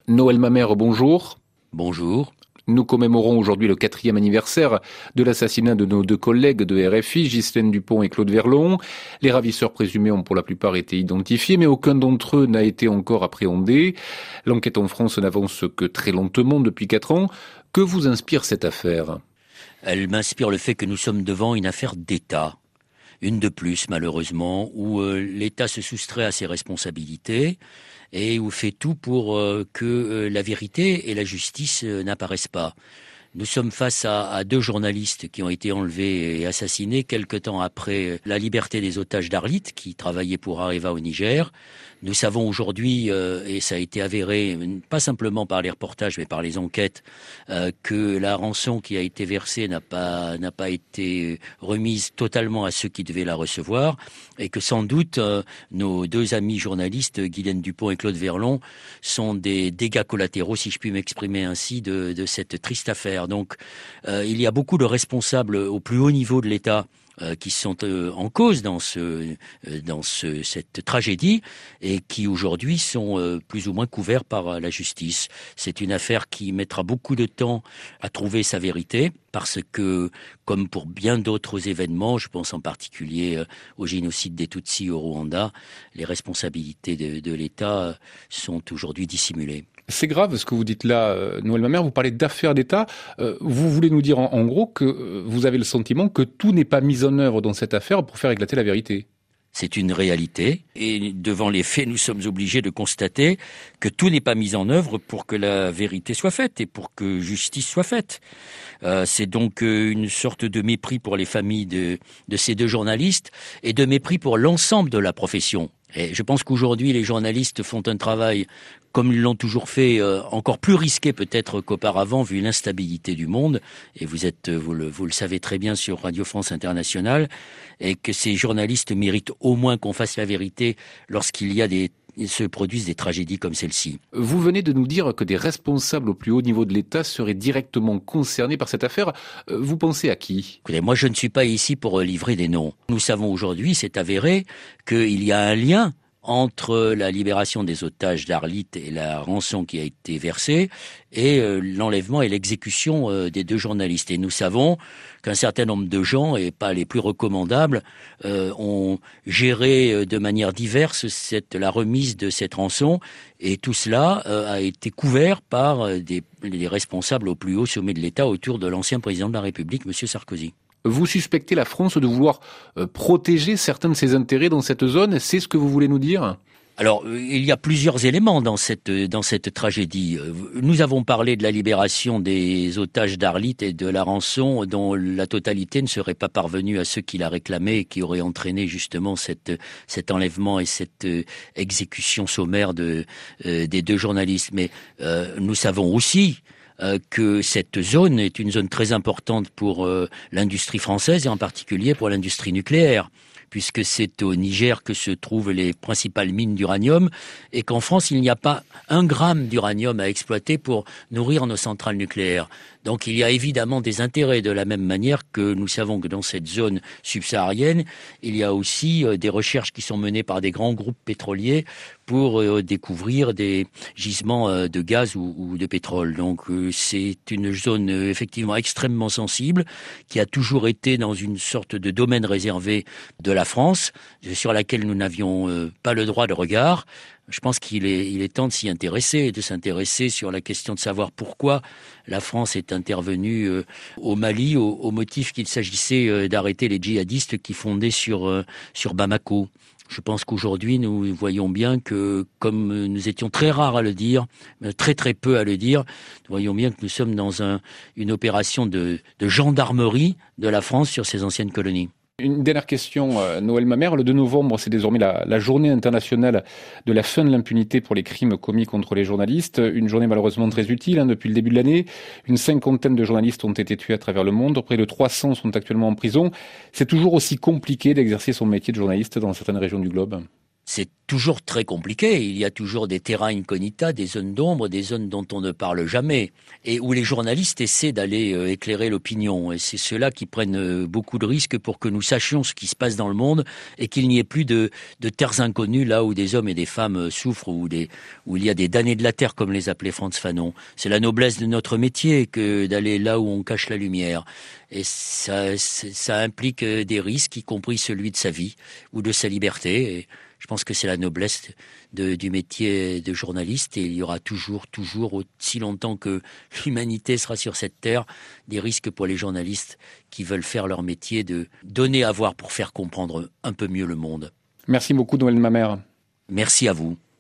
Noël Mamère, bonjour. Bonjour. Nous commémorons aujourd'hui le 4e anniversaire de l'assassinat de nos deux collègues de RFI, Ghislaine Dupont et Claude Verlon. Les ravisseurs présumés ont pour la plupart été identifiés, mais aucun d'entre eux n'a été encore appréhendé. L'enquête en France n'avance que très lentement depuis 4 ans. Que vous inspire cette affaire ? Elle m'inspire le fait que nous sommes devant une affaire d'État. Une de plus, malheureusement, où l'État se soustrait à ses responsabilités et où fait tout pour que la vérité et la justice n'apparaissent pas. Nous sommes face à deux journalistes qui ont été enlevés et assassinés quelque temps après la liberté des otages d'Arlit, qui travaillaient pour Areva au Niger. Nous savons aujourd'hui, et ça a été avéré, pas simplement par les reportages, mais par les enquêtes, que la rançon qui a été versée n'a pas été remise totalement à ceux qui devaient la recevoir, et que sans doute nos deux amis journalistes, Ghislaine Dupont et Claude Verlon, sont des dégâts collatéraux, si je puis m'exprimer ainsi, de cette triste affaire. Donc, il y a beaucoup de responsables au plus haut niveau de l'État qui sont en cause dans cette tragédie et qui aujourd'hui sont plus ou moins couverts par la justice. C'est une affaire qui mettra beaucoup de temps à trouver sa vérité parce que, comme pour bien d'autres événements, je pense en particulier au génocide des Tutsis au Rwanda, les responsabilités de l'État sont aujourd'hui dissimulées. C'est grave ce que vous dites là, Noël Mamère, vous parlez d'affaires d'État. Vous voulez nous dire en gros que vous avez le sentiment que tout n'est pas mis en œuvre dans cette affaire pour faire éclater la vérité. C'est une réalité et devant les faits, nous sommes obligés de constater que tout n'est pas mis en œuvre pour que la vérité soit faite et pour que justice soit faite. C'est donc une sorte de mépris pour les familles de ces deux journalistes et de mépris pour l'ensemble de la profession. Et je pense qu'aujourd'hui, les journalistes font un travail, comme ils l'ont toujours fait, encore plus risqué peut-être qu'auparavant, vu l'instabilité du monde. Et vous le savez très bien sur Radio France Internationale, et que ces journalistes méritent au moins qu'on fasse la vérité lorsqu'il se produisent des tragédies comme celle-ci. Vous venez de nous dire que des responsables au plus haut niveau de l'État seraient directement concernés par cette affaire. Vous pensez à qui ? Écoutez, moi je ne suis pas ici pour livrer des noms. Nous savons aujourd'hui, c'est avéré, qu'il y a un lien entre la libération des otages d'Arlit et la rançon qui a été versée et l'enlèvement et l'exécution des deux journalistes. Et nous savons qu'un certain nombre de gens, et pas les plus recommandables, ont géré de manière diverse la remise de cette rançon. Et tout cela a été couvert par les responsables au plus haut sommet de l'État autour de l'ancien président de la République, M. Sarkozy. Vous suspectez la France de vouloir protéger certains de ses intérêts dans cette zone. C'est ce que vous voulez nous dire ? Alors, il y a plusieurs éléments dans cette tragédie. Nous avons parlé de la libération des otages d'Arlit et de la rançon dont la totalité ne serait pas parvenue à ceux qui la réclamaient et qui auraient entraîné justement cet enlèvement et cette exécution sommaire des deux journalistes. Mais nous savons aussi que cette zone est une zone très importante pour l'industrie française et en particulier pour l'industrie nucléaire, puisque c'est au Niger que se trouvent les principales mines d'uranium et qu'en France, il n'y a pas 1 gramme d'uranium à exploiter pour nourrir nos centrales nucléaires. Donc il y a évidemment des intérêts, de la même manière que nous savons que dans cette zone subsaharienne, il y a aussi des recherches qui sont menées par des grands groupes pétroliers pour découvrir des gisements de gaz ou de pétrole. Donc c'est une zone effectivement extrêmement sensible qui a toujours été dans une sorte de domaine réservé de la France, sur laquelle nous n'avions pas le droit de regard. Je pense qu'il est temps de s'y intéresser, de s'intéresser sur la question de savoir pourquoi la France est intervenue au Mali au motif qu'il s'agissait d'arrêter les djihadistes qui fondaient sur Bamako. Je pense qu'aujourd'hui, nous voyons bien que, comme nous étions très rares à le dire, très très peu à le dire, nous voyons bien que nous sommes dans une opération de gendarmerie de la France sur ses anciennes colonies. Une dernière question, Noël Mamère. Le 2 novembre, c'est désormais la journée internationale de la fin de l'impunité pour les crimes commis contre les journalistes. Une journée malheureusement très utile depuis le début de l'année. Une 50aine de journalistes ont été tués à travers le monde. Près de 300 sont actuellement en prison. C'est toujours aussi compliqué d'exercer son métier de journaliste dans certaines régions du globe. C'est toujours très compliqué. Il y a toujours des terrains incognita, des zones d'ombre, des zones dont on ne parle jamais, et où les journalistes essaient d'aller éclairer l'opinion. Et c'est ceux-là qui prennent beaucoup de risques pour que nous sachions ce qui se passe dans le monde et qu'il n'y ait plus de terres inconnues là où des hommes et des femmes souffrent, où il y a des damnés de la terre, comme les appelait Frantz Fanon. C'est la noblesse de notre métier que d'aller là où on cache la lumière. Et ça implique des risques, y compris celui de sa vie ou de sa liberté. Et je pense que c'est la noblesse du métier de journaliste, et il y aura toujours, aussi longtemps que l'humanité sera sur cette terre, des risques pour les journalistes qui veulent faire leur métier de donner à voir pour faire comprendre un peu mieux le monde. Merci beaucoup, Noël Mamère. Merci à vous.